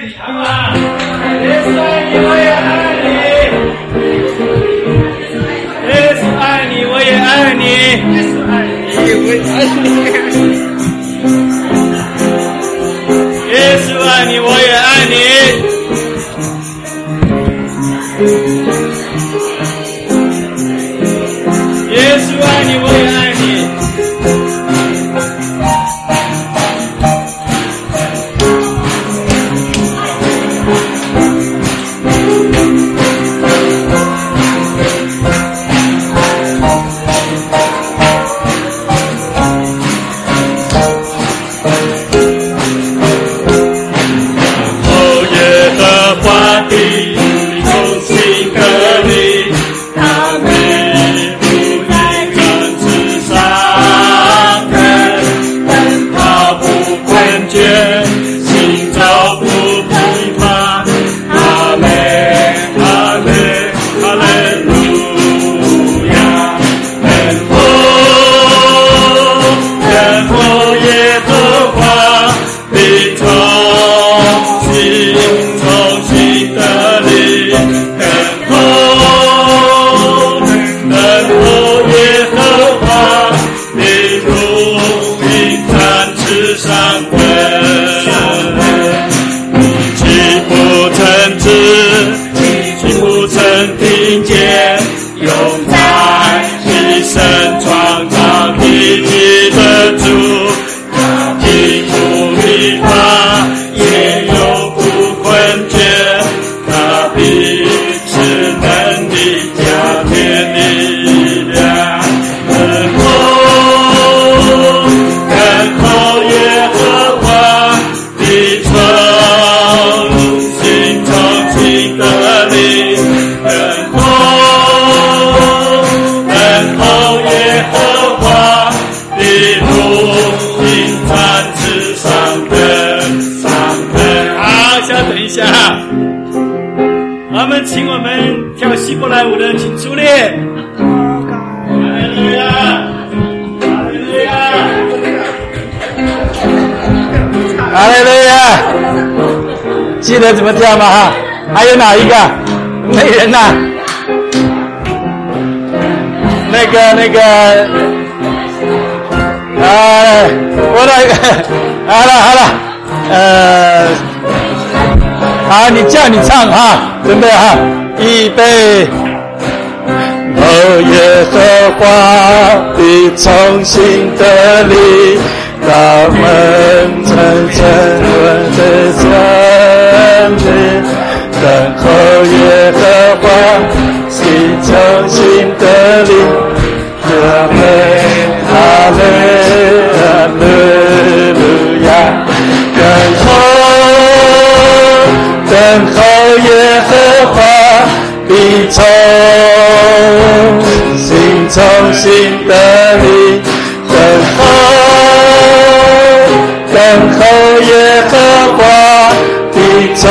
你，好不好？耶稣爱你，我也爱你。耶稣爱你，我也爱你。耶稣爱你，我也爱你。耶稣爱你，我也爱你。耶稣爱你，我也爱你。请我们跳希伯来舞的，请出列。哈利路亚，哈利路亚，哈利路亚。记得怎么跳吗？哈，还有哪一个？没人呐、那个，我那个，好了，好，你叫你唱哈，准备哈，预备。耶和华必重新得力，他们真正的真理，等候耶和华必重新得力，阿门，哈利路亚，等候耶和华必重新得力，等候耶和华必重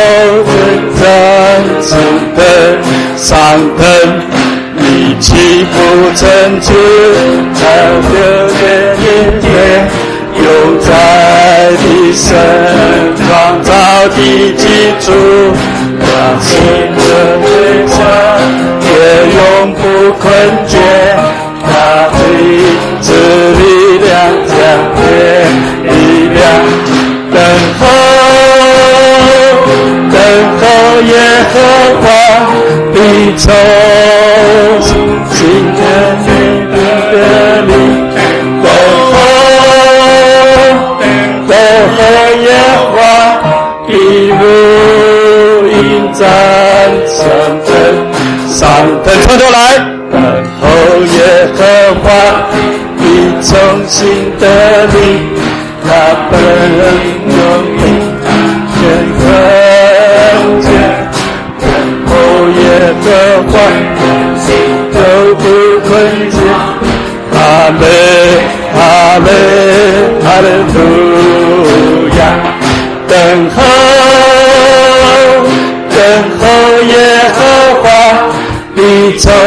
新的上腾，你岂不曾知道有个夜有在地神创造的基础，让心的追求也永不困倦，他的指力量将给力量，等候耶和华必重新得力，等候耶和华必如鹰展上腾，从头来，等候耶和华必重新得力，他本有名天空间，等候耶和华都不困倦，哈利路亚，等候耶和华必重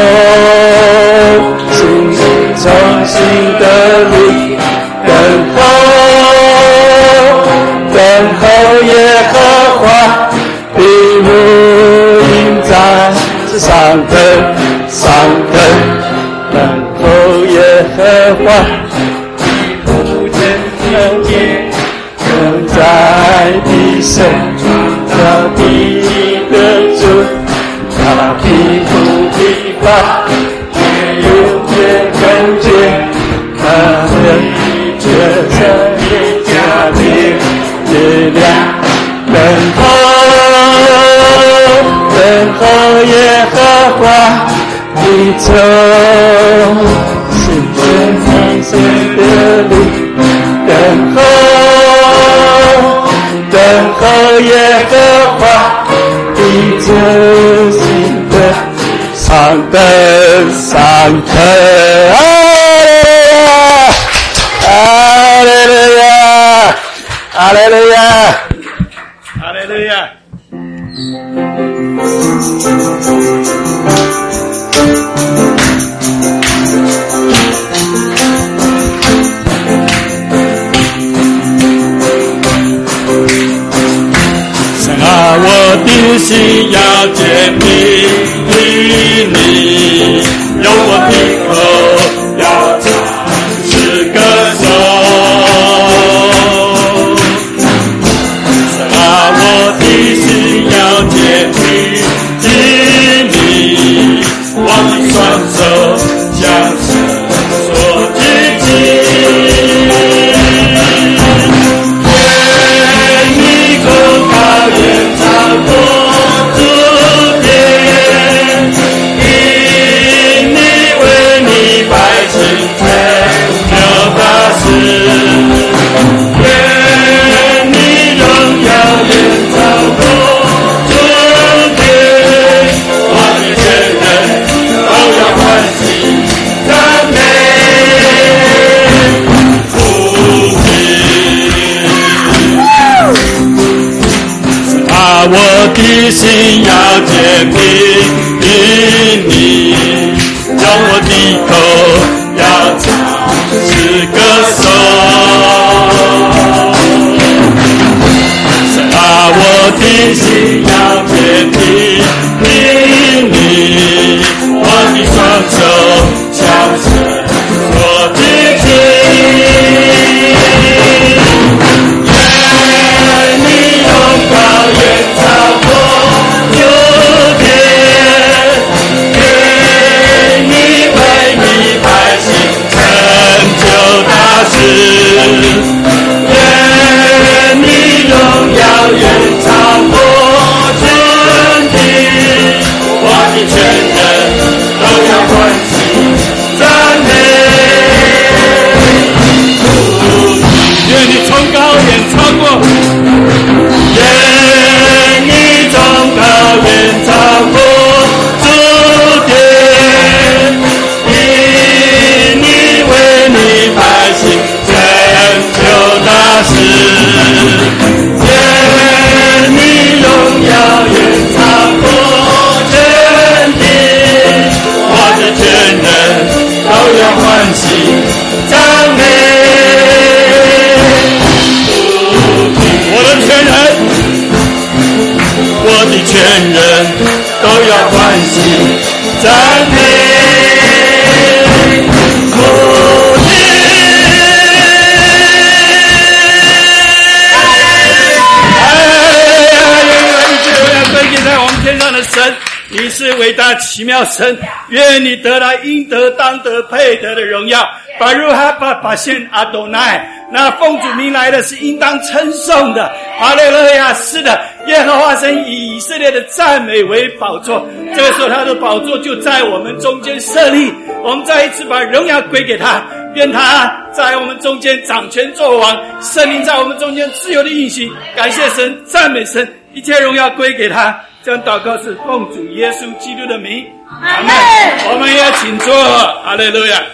新得力，等候耶和华上腾上腾，等候耶和华，你不曾了解，永在的神，他必得主，他必不疲乏，也永远感觉，他的决胜的加力力量，等候耶和华的仇，心中满心的力，等候耶和华的仇，心的上等上腾，哈利路亚，哈利路亚，哈利路亚。神啊，我的心要坚定你，用我的口要唱诗歌颂。神啊，我的心要坚定你，我的双手向神所举起。我的心要坚定你，用我的口要唱诗歌颂。神啊，我的心要坚定你，我的双手向神所举起。愿你荣耀远超过天地，我的全人都要欢喜赞美。愿你崇高远超过，愿你崇高远超过诸天，因你为你百姓大事，愿你荣耀远超过天地，我的全人都要欢喜赞美。我的全人，我的全人都要欢喜赞美。神，你是伟大奇妙神，愿你得来应得当得配得的荣耀。巴鲁哈巴巴献阿多奈，那奉主名来的是应当称颂的。哈利路亚，是的，耶和华神以以色列的赞美为宝座，这个时候他的宝座就在我们中间设立，我们再一次把荣耀归给他，愿他在我们中间掌权作王，圣灵在我们中间自由的运行。感谢神，赞美神，一切荣耀归给他。这样祷告是奉主耶稣基督的名，阿们。我们也请坐，哈利路亚。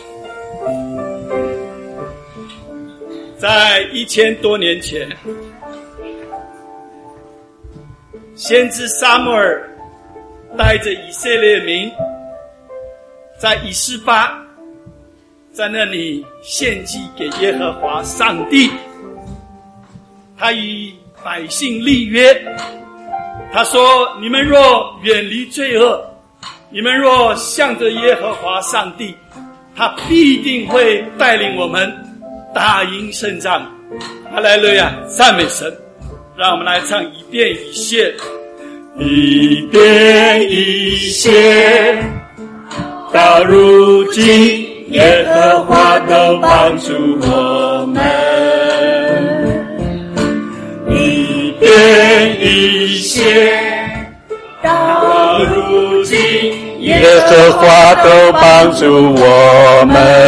在1000多年前，先知撒母耳带着以色列民在以斯巴，在那里献祭给耶和华上帝。他与百姓立约，他说：你们若远离罪恶， 你们若向着耶和华上帝，他必定会带领我们打赢胜仗。哈利路亚，赞美神！让我们来唱一遍一谢， 一遍一谢，到如今耶和华都帮助我们。一遍一谢，到如今耶和华都帮助我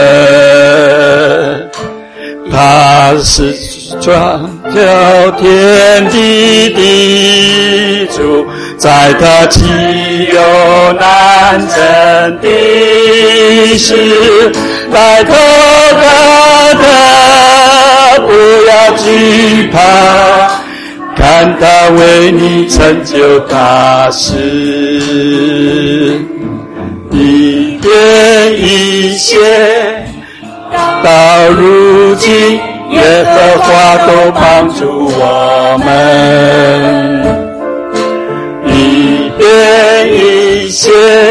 们。他是创造天地的主，在他岂有难成的事？来投靠他，不要惧怕，看他为你成就大事。一遍一谢，到如今耶和华都帮助我们。一遍一谢，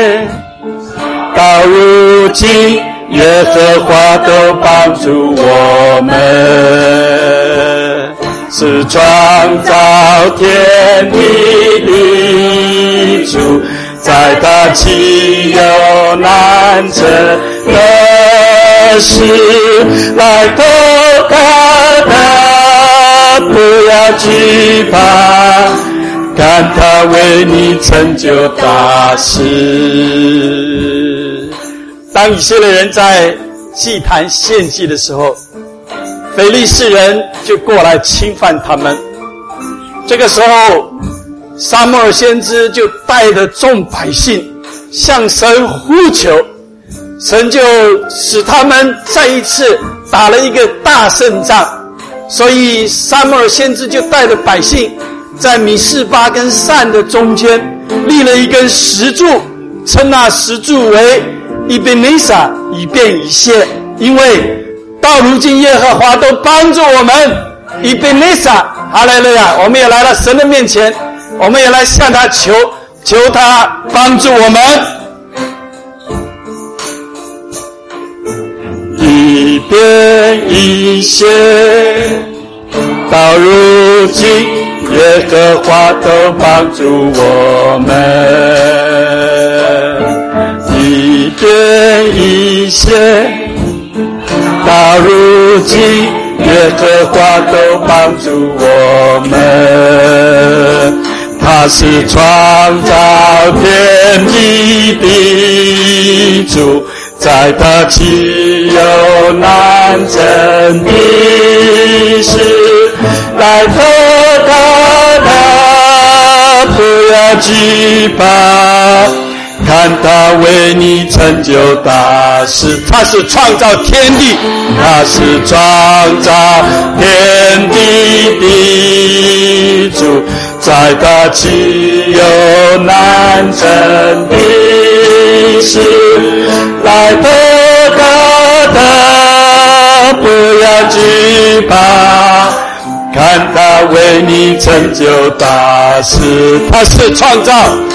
到如今耶和华都帮助我们。是创造天地的主，在他岂有难成的事？来投靠他，不要惧怕，看他为你成就大事。 当以色列人在祭坛献祭的时候，非利士人就过来侵犯他们。这个时候，撒母耳先知就带着众百姓向神呼求，神就使他们再一次打了一个大胜仗。所以撒母耳先知就带着百姓在米示巴跟善的中间立了一根石柱，称那石柱为以便尼撒，以便以谢。因为到如今耶和华都帮助我们，以便尼撒，哈利路亚！我们也来到神的面前，我们也来向他求他帮助我们。 一遍一谢，到如今耶和华都帮助我们。一遍一谢，到如今耶和华都帮助我们。他是创造天地的主，在他岂有难成的事？来投靠他，不要惧怕，看他为你成就大事。 他是创造天地， 他是创造天地的主，在他岂有难成的事？来投靠他，不要惧怕，看他为你成就大事。 他是创造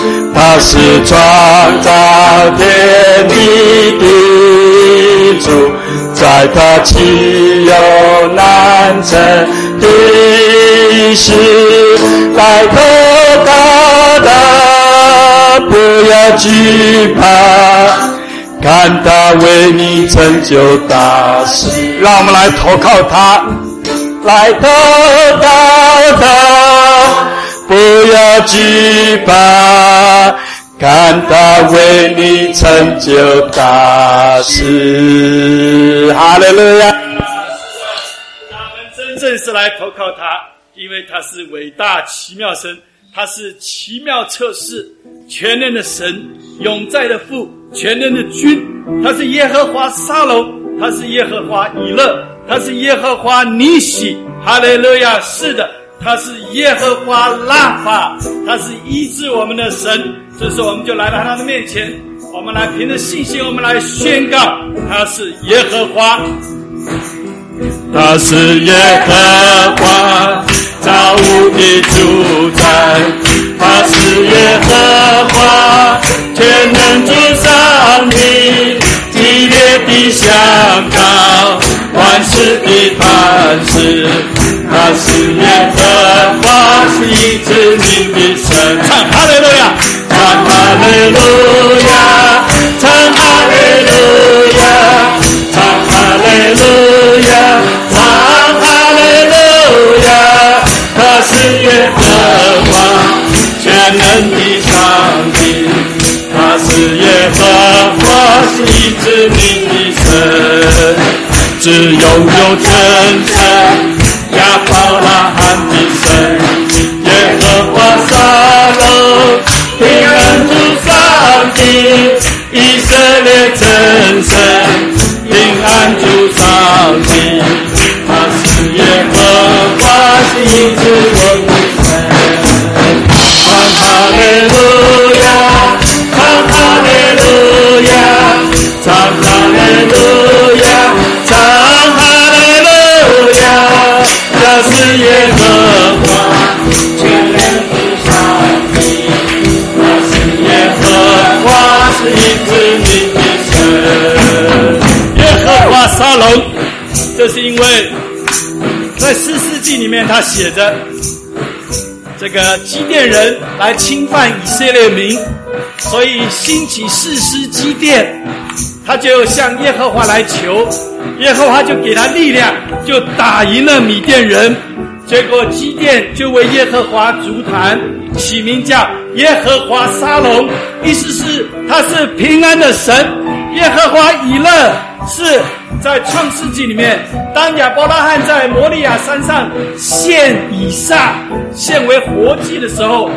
天地的主，在他岂有难成的事？来投靠他，不要惧怕，看他为你成就大事。 让我们来投靠他， 来投靠他，不要惧怕，看他为你成就大事。哈利路亚！ 他们真正是来投靠他，因为他是伟大奇妙神，他是奇妙测试全能的神，永在的父，全能的君。他是耶和华沙龙，他是耶和华以勒，他是耶和华尼喜。哈利路亚！是的，他是耶和华拉法，他是医治我们的神。这时我们就来到他的面前，我们来凭着信心，我们来宣告他是耶和华。 他是耶和华造物的主宰，他是耶和华全能的名的神。唱哈利路亚，唱哈利路亚，唱哈利路亚，唱哈利路亚，唱哈利路亚。他是耶和华全能的上帝，他是耶和华是一直名的神，只拥有真神亚伯拉罕的神，耶和华沙龙平安主上帝，以色列真神平安主上帝，他是耶和华是一直我的神。唱哈利路亚，唱哈利路亚，唱哈利路亚，唱哈利路亚。他是耶和华全能的上帝，他是耶和华是一直名的神。 耶和华沙龙，这是因为在士师记里面他写着，这个基甸人来侵犯以色列民，所以兴起士师基甸，他就向耶和华来求，耶和华就给他力量，就打赢了米甸人。结果基甸就为耶和华筑坛，起名叫耶和华沙龙，意思是他是平安的神。耶和华以勒是在创世纪里面，当亚伯拉罕在摩利亚山上献以撒献为活祭的时候，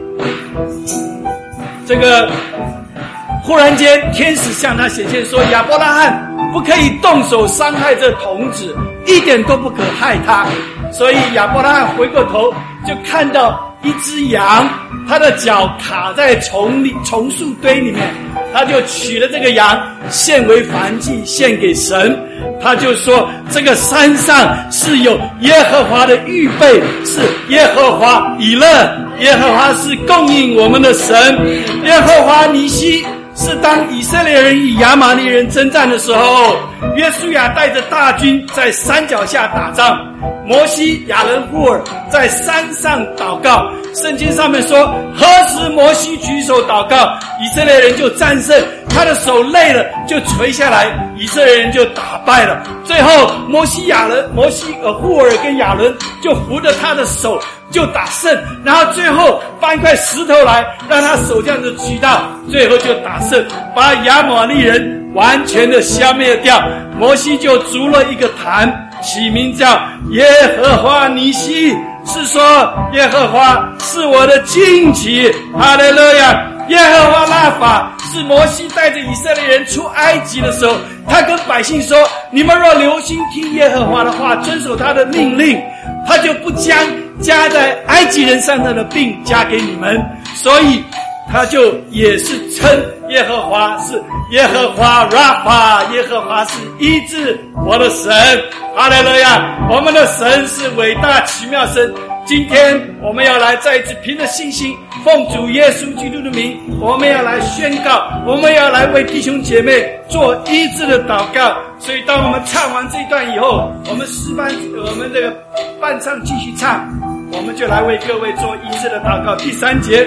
这个忽然间天使向他显现说，亚伯拉罕不可以动手伤害这童子，一点都不可害他。所以亚伯拉罕回过头就看到一只羊，它的脚卡在丛树堆里面，他就取了这个羊献为燔祭献给神。他就说这个山上是有耶和华的预备，是耶和华以勒，耶和华是供应我们的神。耶和华尼西是当以色列人与亚玛力人征战的时候，约书亚带着大军在山脚下打仗，摩西、亚伦、户尔在山上祷告。圣经上面说，何时摩西举手祷告，以色列人就战胜，他的手累了就垂下来，以色列人就打败了。最后摩西、户尔跟亚伦就扶着他的手就打胜，然后最后搬一块石头来让他手这样子举到，最后就打胜，把亚玛力人完全的消灭掉。摩西就筑了一个坛，起名叫耶和华尼西，是说耶和华是我的旌旗。哈利路亚。耶和华拉法是摩西带着以色列人出埃及的时候，他跟百姓说，你们若留心听耶和华的话，遵守他的命令，他就不将加在埃及人身上的病加给你们。所以他就也是称耶和华是耶和华拉法，耶和华是医治我的神。哈利路亚。我们的神是伟大奇妙神。今天我们要来再一次凭着信心，奉主耶稣基督的名，我们要来宣告，我们要来为弟兄姐妹做医治的祷告。所以当我们唱完这一段以后，我们这个伴唱继续唱，我们就来为各位做医治的祷告。第3节，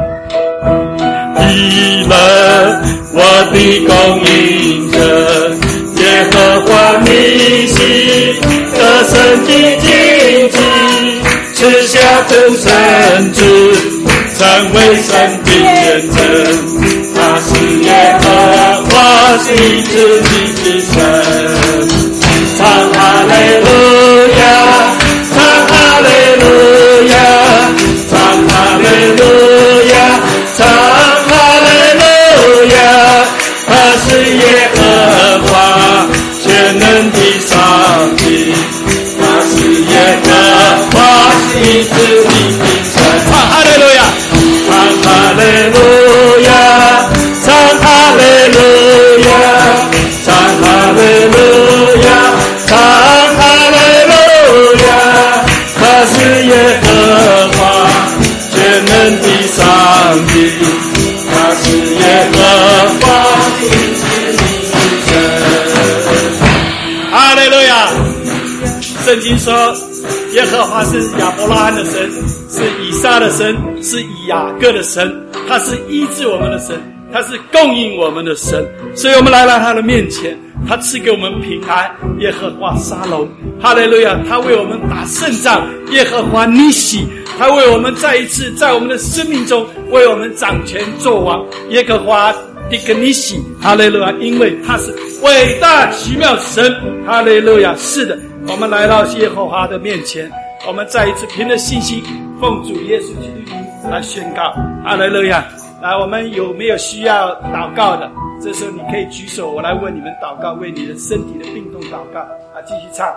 以勒我的供应者，耶和华尼西得胜的旌旗，赐下真神子，成为神的见证。他是耶和华是一直名的神。唱哈利路亚，唱哈利路亚，唱哈利路亚，唱哈利路亚。他是耶和华全能的上帝，他是耶和华是一直名的神。 唱哈利路亚， 唱哈利路亚，唱哈利路亚，唱哈利路亚，唱哈利路亚。他是耶和华全能的上帝，他是耶和华一直名的神。 哈利路亚。圣经说耶和华是亚伯拉罕的神，是以撒的神，是雅各的神，他是医治我们的神，他是供应我们的神。所以我们来到他的面前，他赐给我们平安。耶和华沙龙，哈利路亚！他为我们打胜仗。耶和华尼西，他为我们再一次在我们的生命中为我们掌权作王。耶和华迪格尼西，哈利路亚！因为他是伟大奇妙神，哈利路亚！是的，我们来到耶和华的面前，我们再一次凭着信心，奉主耶稣基督名来宣告，哈利路亚！来，我们有没有需要祷告的？这时候你可以举手，我来为你们祷告，为你的身体的病痛祷告。继续唱。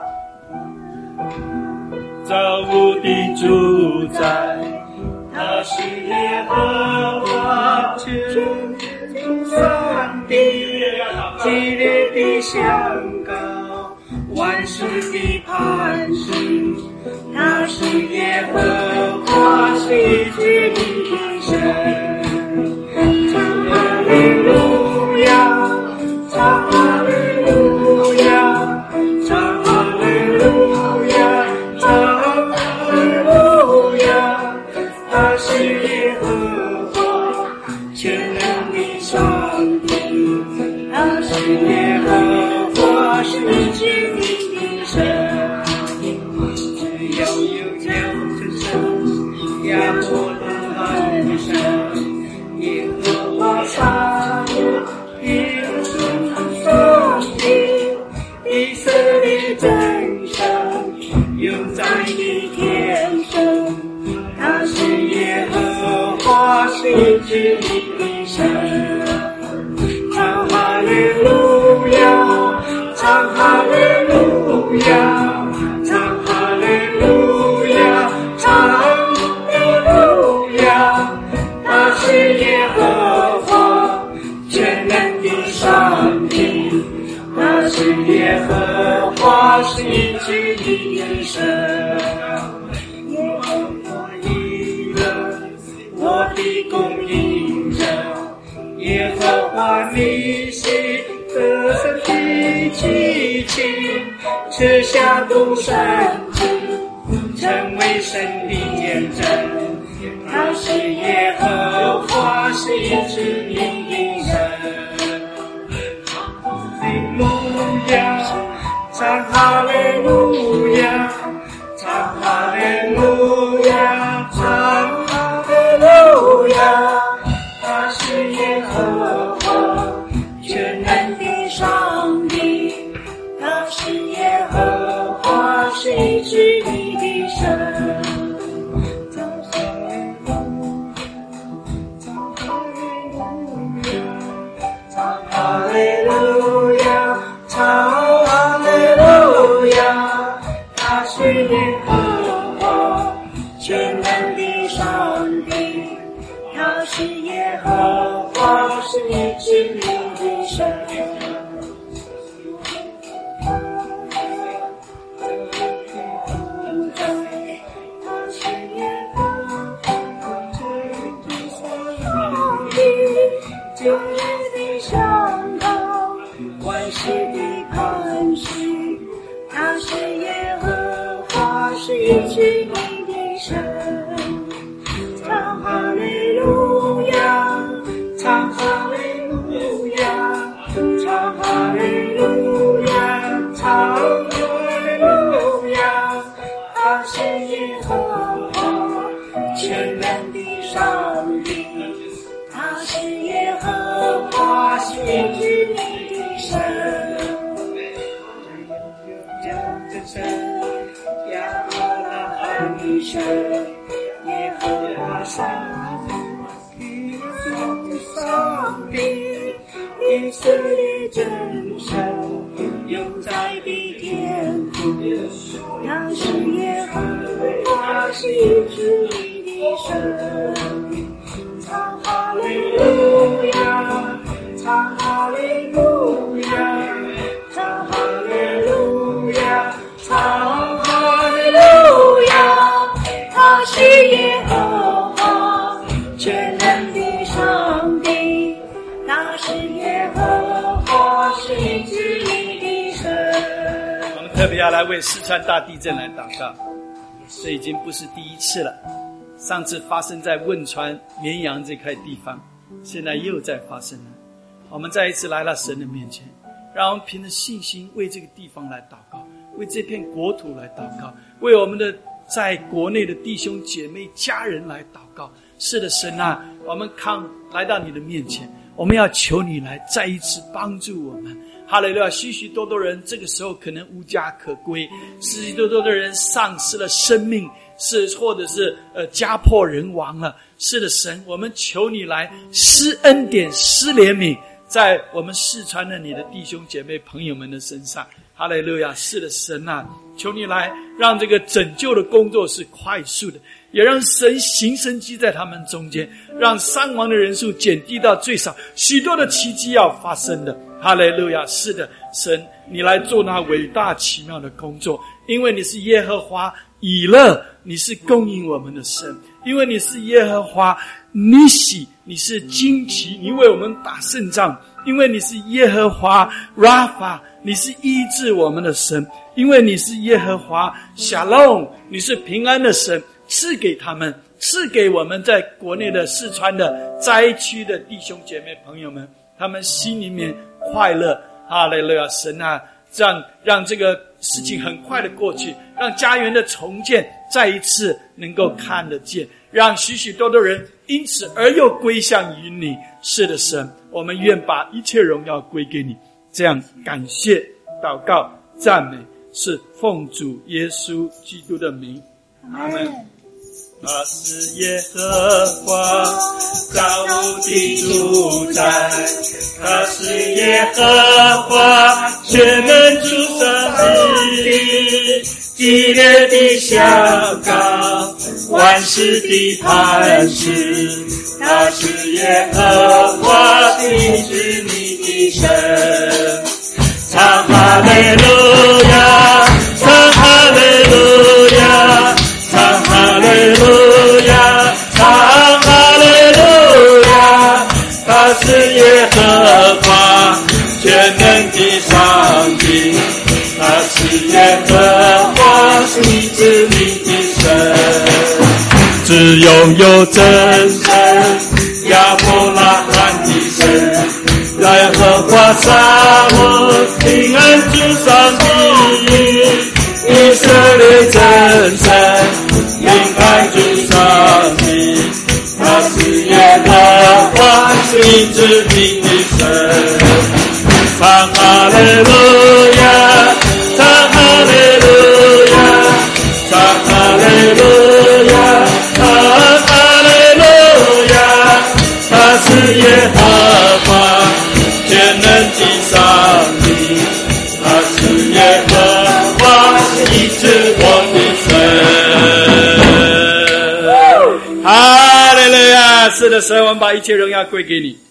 造物的主宰，他是耶和华，全能上帝，激烈的宣告，万事的磐石，他是耶和华，是一直的神。哈利路亚，唱哈利路亚，唱哈利路亚，唱哈利路亚，他是耶和华，全能的上帝，他是耶和华，是至明的神。只有这神，亚伯拉罕的神，耶和华上耶稣上帝，以色列真神，永在的天神，他是耶和华，是至明的神。唱哈利路亚，唱哈利路亚，唱哈利路亚，唱哈利路亚，他是耶和华，全能的上帝，他是耶和华，是一直的神。耶和华一人，我的供应者，耶和华你是得胜的激情，赐下独生子，成为神的见证。他是耶和华，是一直明的神。哈利路亚，唱哈利路亚，唱哈利路亚，唱哈利路亚，他是耶和华，全能的上帝，他是耶和华，是一直明的神。哈利路亚，唱哈利路亚，他是耶和华，全能的上帝，他是耶和华，是一直明的神。他是耶和华，全能的上帝，万事的磐石，他是耶和华，是一直明的神。唱哈利路亚，唱哈利路亚，唱哈利路亚，唱哈利路亚，他是耶和华，全能的上帝，他是耶和华，是一直明的神。神，亚伯拉罕的神，耶和华上帝，以色列真神，永在的天父，他是耶和华，是一直明的神。唱哈利路亚，唱哈利路亚，唱哈利路亚，唱哈利路亚，他是耶和华，全能的上帝，他是耶和华，是一直明的神。我们特别要来为四川大地震来祷告，这已经不是第一次了。 上次发生在汶川绵阳这块地方，现在又在发生了。我们再一次来到神的面前，让我们凭着信心为这个地方来祷告，为这片国土来祷告，为我们的在国内的弟兄姐妹家人来祷告。是的，神啊，我们来到你的面前，我们要求你来再一次帮助我们。哈利路亚！许许多多人这个时候可能无家可归，许许多多的人丧失了生命，或者是家破人亡了。是的，神，我们求你来施恩典、施怜悯，在我们四川的你的弟兄姐妹朋友们的身上。哈利路亚！是的，神啊，求你来让这个拯救的工作是快速的，也让神行神迹在他们中间，让伤亡的人数减低到最少，许多的奇迹要发生的。哈利路亚！是的，神，你来做那伟大奇妙的工作，因为你是耶和华以勒，你是供应我们的神，因为你是耶和华尼西，你是旌旗，你为我们打胜仗，因为你是耶和华拉法，你是医治我们的神，因为你是耶和华夏隆，你是平安的神，赐给他们，赐给我们在国内的四川的灾区的弟兄姐妹朋友们，他们心里面快乐。哈利路亚！神啊，让这个事情很快的过去，让家园的重建再一次能够看得见，让许许多多人因此而又归向于你。是的，神，我们愿把一切荣耀归给你。这样感谢、祷告、赞美，是奉主耶稣基督的名。阿们。 他是耶和华造物的主宰，他是耶和华全能主上帝，激烈的宣告万事的磐石，他是耶和华的子民的神。唱哈利路亚，唱哈利路亚，唱哈利路亚，唱哈利路亚，他是耶和华全能的上帝，他是耶和华你子民的神。只拥有真神亚伯拉罕的神，耶和华撒我平安主上帝，以色列真神平安主上帝，他是耶和华你子民的神。唱哈利路亚，唱哈利路亚，唱哈利路亚，唱哈利路亚，他是耶和华全能的上帝，他是耶和华医治我的神。 哈利路亚！是的，神，我们把一切荣耀归给你。